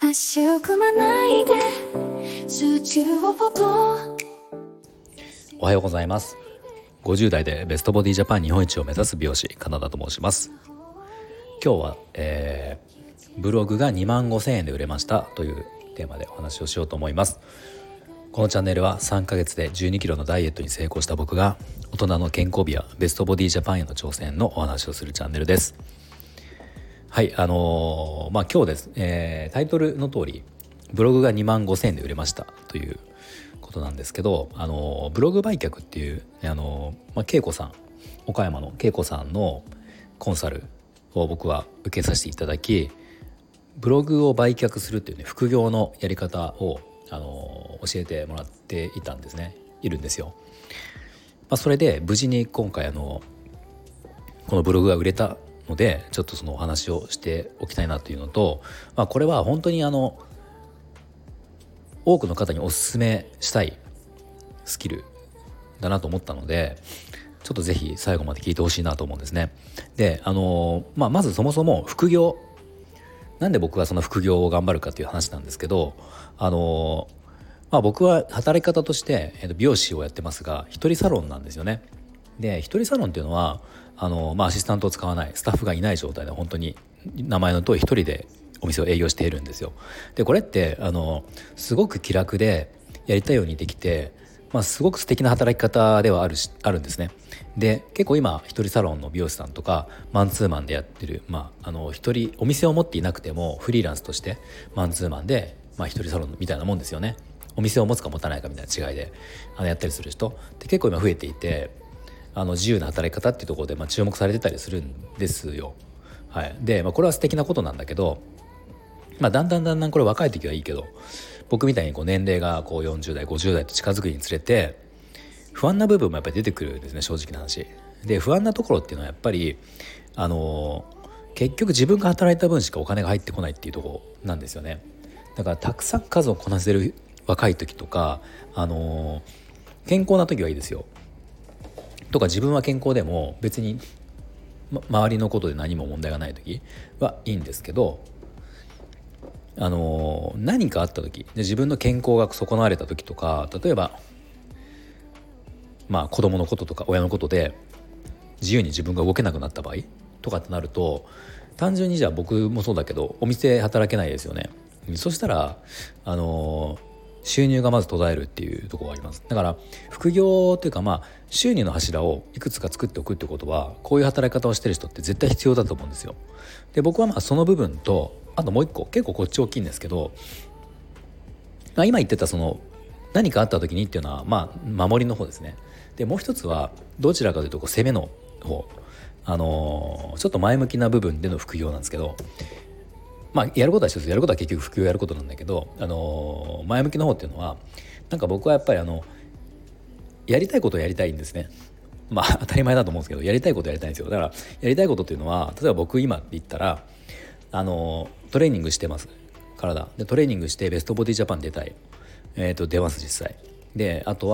足を組まないで数値をポポ。 おはようございます。50代でベストボディジャパン日本一を目指す美容師カナダと申します。今日は、ブログが25,000円で売れましたというテーマでお話をしようと思います。このチャンネルは3ヶ月で12キロのダイエットに成功した僕が大人の健康美やベストボディジャパンへの挑戦のお話をするチャンネルです。はい、今日です、タイトルの通りブログが25,000円で売れましたということなんですけど、ブログ売却っていう、恵子さん、岡山の恵子さんのコンサルを僕は受けさせていただき、ブログを売却するっていうね、副業のやり方を教えてもらっているんですよ。それで無事に今回このブログが売れたので、ちょっとそのお話をしておきたいなというのと、これは本当に多くの方にお勧めしたいスキルだなと思ったので、ちょっとぜひ最後まで聞いてほしいなと思うんですね。で、まずそもそも副業、なんで僕がその副業を頑張るかという話なんですけど、僕は働き方として美容師をやってますが、一人サロンなんですよね。で、一人サロンっていうのはアシスタントを使わない、スタッフがいない状態で本当に名前の通り一人でお店を営業しているんですよ。で、これってすごく気楽でやりたいようにできて、すごく素敵な働き方ではあるんですね。で、結構今一人サロンの美容師さんとかマンツーマンでやってる、一人お店を持っていなくてもフリーランスとしてマンツーマンで、一人サロンみたいなもんですよね。お店を持つか持たないかみたいな違いでやったりする人って結構今増えていて、自由な働き方っていうところで注目されてたりするんですよ。はい。で、これは素敵なことなんだけど、だんだんこれ若い時はいいけど、僕みたいに年齢が40代50代と近づくにつれて不安な部分もやっぱり出てくるんですね、正直な話で。不安なところっていうのはやっぱり結局自分が働いた分しかお金が入ってこないっていうところなんですよね。だからたくさん数をこなせる若い時とか、健康な時はいいですよとか、自分は健康でも別に、周りのことで何も問題がない時はいいんですけど、何かあった時で自分の健康が損なわれた時とか、例えば子供のこととか親のことで自由に自分が動けなくなった場合とかってなると、単純にじゃあ僕もそうだけどお店働けないですよね。そしたら収入がまず途絶えるっていうところがあります。だから副業というか、収入の柱をいくつか作っておくってことは、こういう働き方をしてる人って絶対必要だと思うんですよ。で、僕はその部分と、あともう一個結構こっち大きいんですけど、今言ってたその何かあった時にっていうのは守りの方ですね。で、もう一つはどちらかというと攻めの方、ちょっと前向きな部分での副業なんですけど、やることは一つ、やることは結局副業やることなんだけど、前向きの方っていうのは僕はやっぱりやりたいことをやりたいんですね。当たり前だと思うんですけど、やりたいことやりたいんですよ。だからやりたいことっていうのは、例えば僕今って言ったらトレーニングしてます。体でトレーニングしてベストボディジャパン出たい、出ます実際で。あと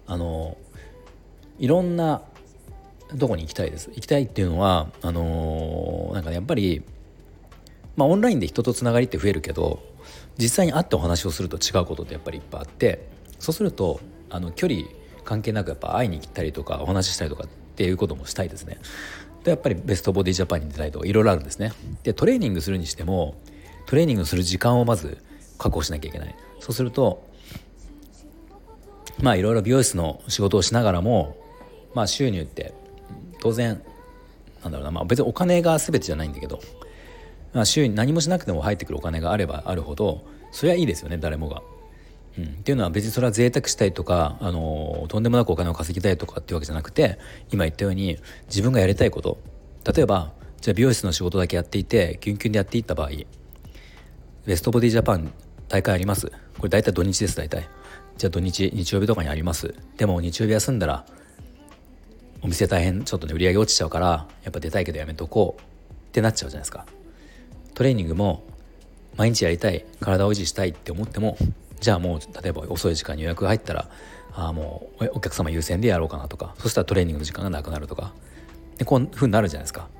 はいろんなとこに行きたいです。行きたいっていうのはやっぱりオンラインで人とつながりって増えるけど、実際に会ってお話をすると違うことってやっぱりいっぱいあって、そうすると距離関係なくやっぱ会いに行ったりとかお話ししたりとかっていうこともしたいですね。で、やっぱりベストボディジャパンに出たいとかいろいろあるんですね。で、トレーニングするにしてもトレーニングする時間をまず確保しなきゃいけない。そうするといろいろ美容室の仕事をしながらも、収入って当然別にお金が全てじゃないんだけど、週に何もしなくても入ってくるお金があればあるほどそれはいいですよね、誰もが。っていうのは別にそれは贅沢したいとかとんでもなくお金を稼ぎたいとかっていうわけじゃなくて、今言ったように自分がやりたいこと、例えばじゃあ美容室の仕事だけやっていてキュンキュンでやっていった場合、ベストボディジャパン大会あります。これ大体土日です。大体じゃあ日曜日とかにあります。でも日曜日休んだらお店大変ちょっと売り上げ落ちちゃうから、やっぱ出たいけどやめとこうってなっちゃうじゃないですか。トレーニングも毎日やりたい、体を維持したいって思っても、じゃあもう例えば遅い時間に予約が入ったらもうお客様優先でやろうかなとか、そしたらトレーニングの時間がなくなるとかで、こういう風になるじゃないですか。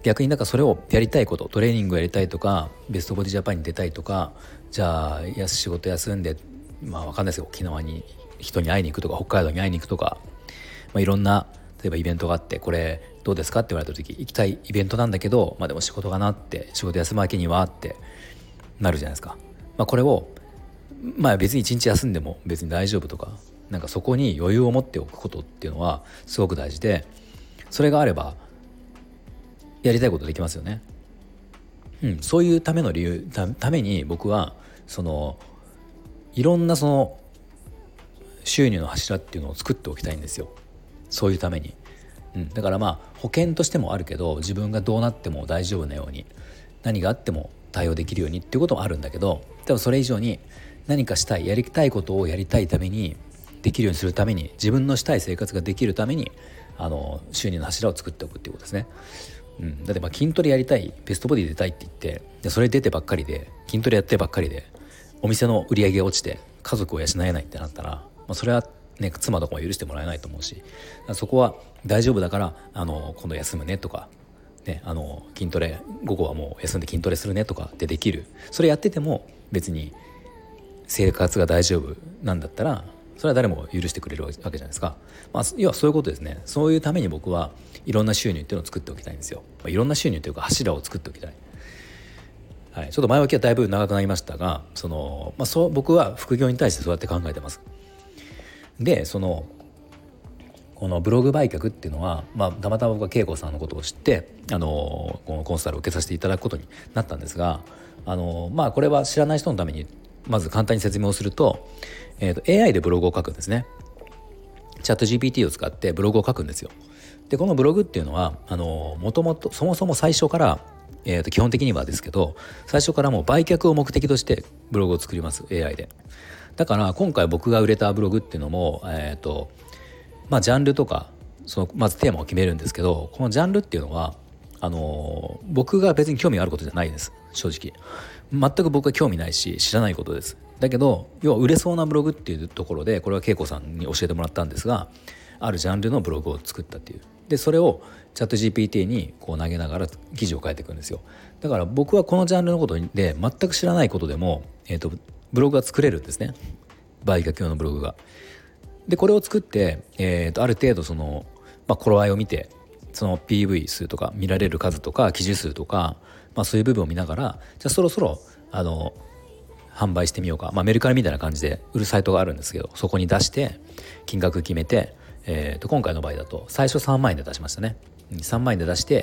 逆にだからそれをやりたいこと、トレーニングをやりたいとか、ベストボディジャパンに出たいとか、じゃあ仕事休んで分かんないですよ、沖縄に人に会いに行くとか、北海道に会いに行くとか、いろんな例えばイベントがあって、これどうですかって言われた時、行きたいイベントなんだけど、でも仕事がなって、仕事休むわけにはってなるじゃないですか。これを別に一日休んでも別に大丈夫とか、なんかそこに余裕を持っておくことっていうのはすごく大事で、それがあればやりたいことできますよね。そういうための理由ために僕はそのいろんなその収入の柱っていうのを作っておきたいんですよ。そういうために、だから保険としてもあるけど、自分がどうなっても大丈夫なように、何があっても対応できるようにっていうこともあるんだけど、多分それ以上に何かしたい、やりたいことをやりたいために、できるようにするために、自分のしたい生活ができるために収入の柱を作っておくっていうことですね。だって筋トレやりたい、ベストボディ出たいって言って、でそれ出てばっかりで、筋トレやってばっかりでお店の売り上げが落ちて家族を養えないってなったら、それはね、妻とかも許してもらえないと思うし、そこは大丈夫だから今度休むねとか、ね、筋トレ午後はもう休んで筋トレするねとかってできる。それやってても別に生活が大丈夫なんだったら、それは誰も許してくれるわけじゃないですか。要はそういうことですね。そういうために僕はいろんな収入っていうのを作っておきたいんですよ。いろんな収入というか柱を作っておきたい。ちょっと前置きはだいぶ長くなりましたが、僕は副業に対してそうやって考えてます。でこのブログ売却っていうのは、たまたま僕は恵子さんのことを知ってこのコンサルを受けさせていただくことになったんですが、これは知らない人のためにまず簡単に説明をすると、AI でブログを書くんですね。チャット GPT を使ってブログを書くんですよ。でこのブログっていうのはもともとそもそも最初から、基本的にはですけど、最初からもう売却を目的としてブログを作ります、 AI で。だから今回僕が売れたブログっていうのも、ジャンルとかまずテーマを決めるんですけど、このジャンルっていうのは僕が別に興味があることじゃないです。正直全く僕は興味ないし知らないことです。だけど要は売れそうなブログっていうところで、これは恵子さんに教えてもらったんですが、あるジャンルのブログを作ったっていう。でそれをチャット GPT に投げながら記事を書いていくんですよ。だから僕はこのジャンルのことで全く知らないことでも、ブログが作れるんですね、売却用のブログが。でこれを作って、ある程度頃合いを見て、その PV 数とか見られる数とか記事数とか、そういう部分を見ながら、じゃあそろそろ販売してみようか、メルカリみたいな感じで売るサイトがあるんですけど、そこに出して金額決めて、今回の場合だと最初3万円で出しましたね。3万円で出して、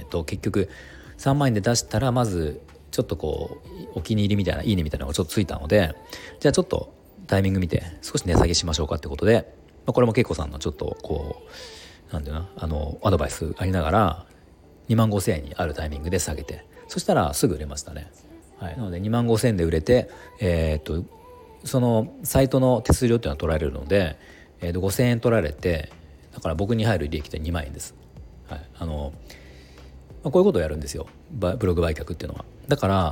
結局3万円で出したら、まずちょっとお気に入りみたいな、いいねみたいなのがちょっとついたので、じゃあちょっとタイミング見て少し値下げしましょうかってことで、これも恵子さんのちょっとなんていうの、アドバイスありながら25,000円にあるタイミングで下げて、そしたらすぐ売れましたね。なので25,000円で売れて、そのサイトの手数料っていうのは取られるので、5,000円取られて、だから僕に入る利益って2万円です。こういうことをやるんですよ、ブログ売却っていうのは。だから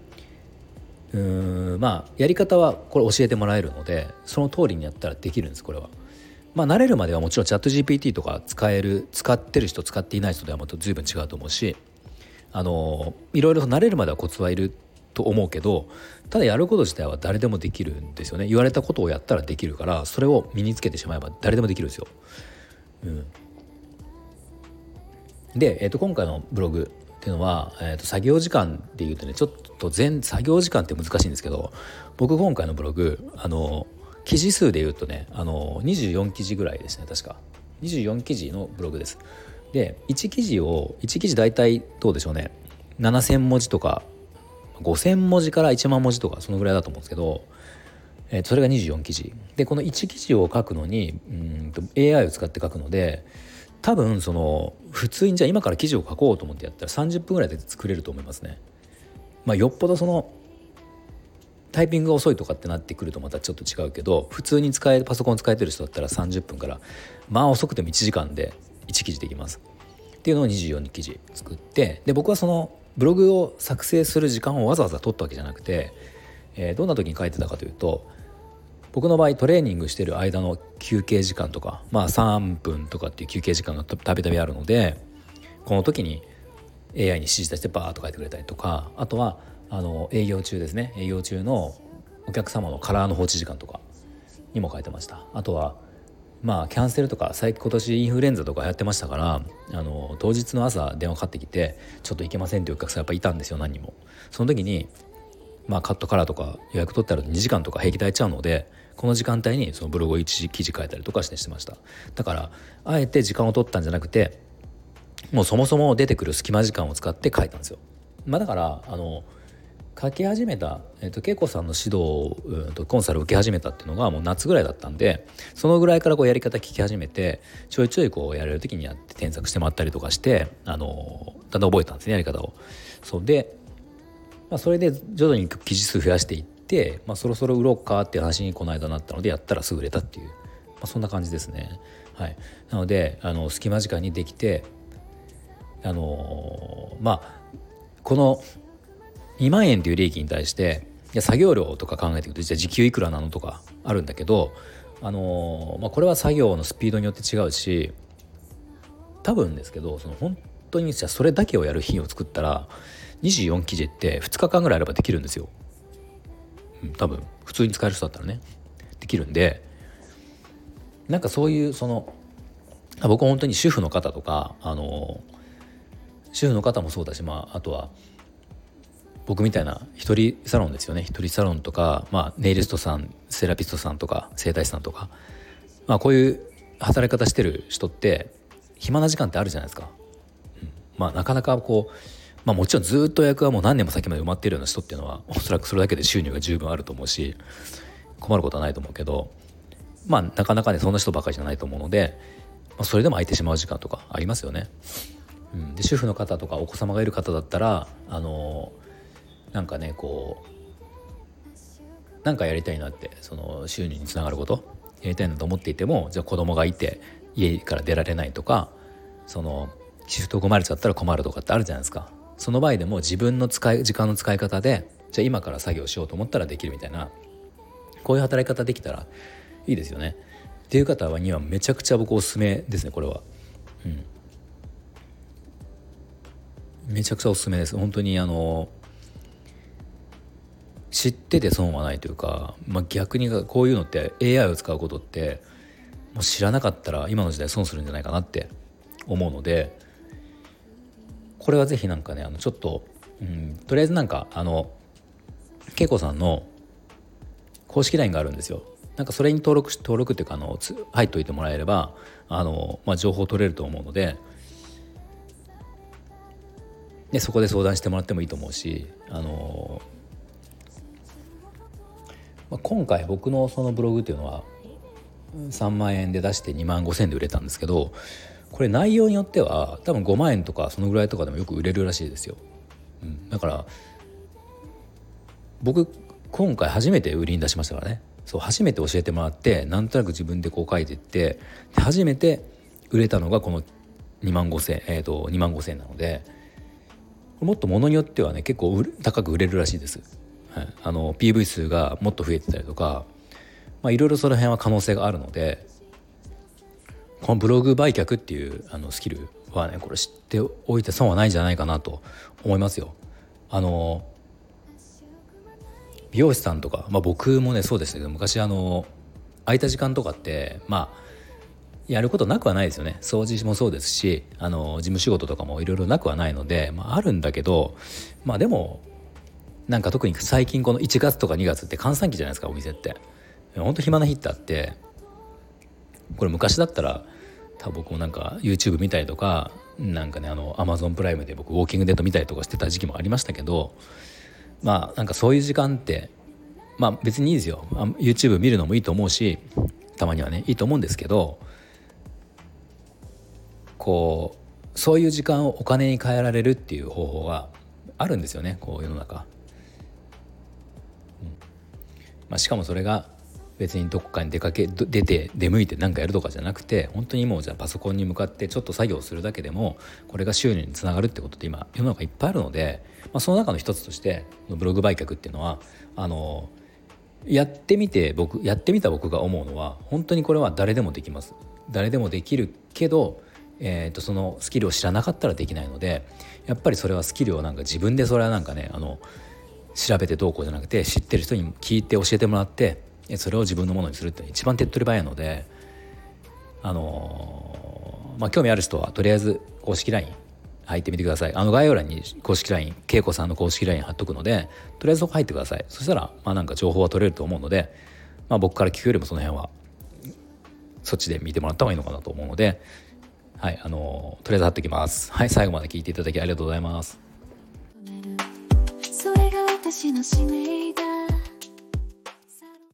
やり方はこれ教えてもらえるので、その通りにやったらできるんです。これは慣れるまではもちろんチャット GPT とか使ってる人使っていない人ではまた随分違うと思うし、いろいろ慣れるまではコツはいると思うけど、ただやること自体は誰でもできるんですよね。言われたことをやったらできるから、それを身につけてしまえば誰でもできるんですよ。で、今回のブログっていうのは、作業時間でいうとね、ちょっと作業時間って難しいんですけど、僕今回のブログ記事数でいうとね、24記事ぐらいですね。確か24記事のブログです。で1記事大体どうでしょうね、7,000文字とか5,000文字から1万文字とか、そのぐらいだと思うんですけど、それが24記事で、この1記事を書くのにAI を使って書くので、多分普通にじゃあ今から記事を書こうと思ってやったら30分ぐらいで作れると思いますね。よっぽどタイピングが遅いとかってなってくるとまたちょっと違うけど、普通にパソコン使えてる人だったら30分から遅くても1時間で1記事できますっていうのを24記事作って、で僕はそのブログを作成する時間をわざわざ取ったわけじゃなくて、どんな時に書いてたかというと、僕の場合トレーニングしてる間の休憩時間とか、3分とかっていう休憩時間がたびたびあるので、この時に AI に指示出してバーッと書いてくれたりとか、あとは営業中ですね、営業中のお客様のカラーの放置時間とかにも書いてました。あとはキャンセルとか今年インフルエンザとかやってましたから、当日の朝電話かかってきてちょっと行けませんっていうお客さんやっぱいたんですよ、何人も。その時にカットカラーとか予約取ったら2時間とか平気で空いちゃうので、この時間帯にそのブログを一時記事書いたりとかしてました。だからあえて時間を取ったんじゃなくて、もうそもそも出てくる隙間時間を使って書いたんですよ。だから書き始めた、恵子さんの指導、コンサルを受け始めたっていうのがもう夏ぐらいだったんで、そのぐらいからやり方聞き始めて、ちょいちょいやれる時にやって添削してもらったりとかして、だんだん覚えたんですね、やり方を。そうで、それで徐々に記事数増やしていって、そろそろ売ろうかっていう話にこの間なったので、やったらすぐ売れたっていう、そんな感じですね。はい、なので隙間時間にできて、この2万円という利益に対して、作業量とか考えていくとじゃあ時給いくらなのとかあるんだけど、これは作業のスピードによって違うし、多分ですけど本当にじゃあそれだけをやる日を作ったら24記事って2日間ぐらいあればできるんですよ。多分普通に使える人だったらねできるんで、そういう僕は本当に主婦の方とか主婦の方もそうだし、あとは僕みたいな一人サロンですよね。一人サロンとか、ネイリストさん、セラピストさんとか整体師さんとか、こういう働き方してる人って暇な時間ってあるじゃないですか。なかなかもちろんずっと予約はもう何年も先まで埋まっているような人っていうのはおそらくそれだけで収入が十分あると思うし、困ることはないと思うけど、なかなかねそんな人ばかりじゃないと思うので、それでも空いてしまう時間とかありますよね。で主婦の方とかお子様がいる方だったらなんかやりたいなって、収入につながることやりたいなと思っていても、じゃあ子供がいて家から出られないとか、シフト困れちゃったら困るとかってあるじゃないですか。その場合でも自分の時間の使い方で、じゃあ今から作業しようと思ったらできるみたいな、こういう働き方できたらいいですよねっていう方にはめちゃくちゃ僕おすすめですね、これは。めちゃくちゃおすすめです。本当に知ってて損はないというか、逆にこういうのって AI を使うことってもう知らなかったら今の時代損するんじゃないかなって思うので、これはぜひちょっと、とりあえず恵子さんの公式 LINE があるんですよ。それに登録っていうか入っといてもらえれば情報取れると思うので、そこで相談してもらってもいいと思うし、今回僕のそのブログっていうのは3万円で出して2万5千円で売れたんですけど、これ内容によっては多分5万円とかそのぐらいとかでもよく売れるらしいですよ。だから僕今回初めて売りに出しましたからね。初めて教えてもらって、なんとなく自分で書いていって、初めて売れたのがこの2万5千円、2万5千円なので、もっと物によってはね結構高く売れるらしいです。PV 数がもっと増えてたりとか、いろいろその辺は可能性があるので、このブログ売却っていうスキルはね、これ知っておいて損はないんじゃないかなと思いますよ。美容師さんとか、僕もねそうですけど、昔空いた時間とかってやることなくはないですよね。掃除もそうですし、事務仕事とかもいろいろなくはないので、あるんだけど、でも特に最近この1月とか2月って閑散期じゃないですか、お店って。ほんと暇な日ってあって、これ昔だったら多分僕もYouTube 見たりとかAmazon プライムで僕ウォーキングデート見たりとかしてた時期もありましたけど、そういう時間って別にいいですよ。YouTube 見るのもいいと思うし、たまにはねいいと思うんですけど、そういう時間をお金に変えられるっていう方法があるんですよね、世の中。しかもそれが別にどこかに出向いて何かやるとかじゃなくて、本当にもうじゃあパソコンに向かってちょっと作業するだけでもこれが収入につながるってことって今世の中いっぱいあるので、その中の一つとしてブログ売却っていうのはやってみた僕が思うのは、本当にこれは誰でもできます。誰でもできるけど、 そのスキルを知らなかったらできないので、やっぱりそれはスキルをなんか自分でそれはなんかね調べてどうこうじゃなくて、知ってる人に聞いて教えてもらってそれを自分のものにするって一番手っ取り早いので、興味ある人はとりあえず公式 LINE 入ってみてください。概要欄に公式 LINE、 恵子さんの公式 LINE 貼っとくので、とりあえずそこ入ってください。そしたらなんか情報は取れると思うので、僕から聞くよりもその辺はそっちで見てもらった方がいいのかなと思うので、はい、とりあえず貼っておきます。はい、最後まで聞いていただきありがとうございます。 それが私の使命だ。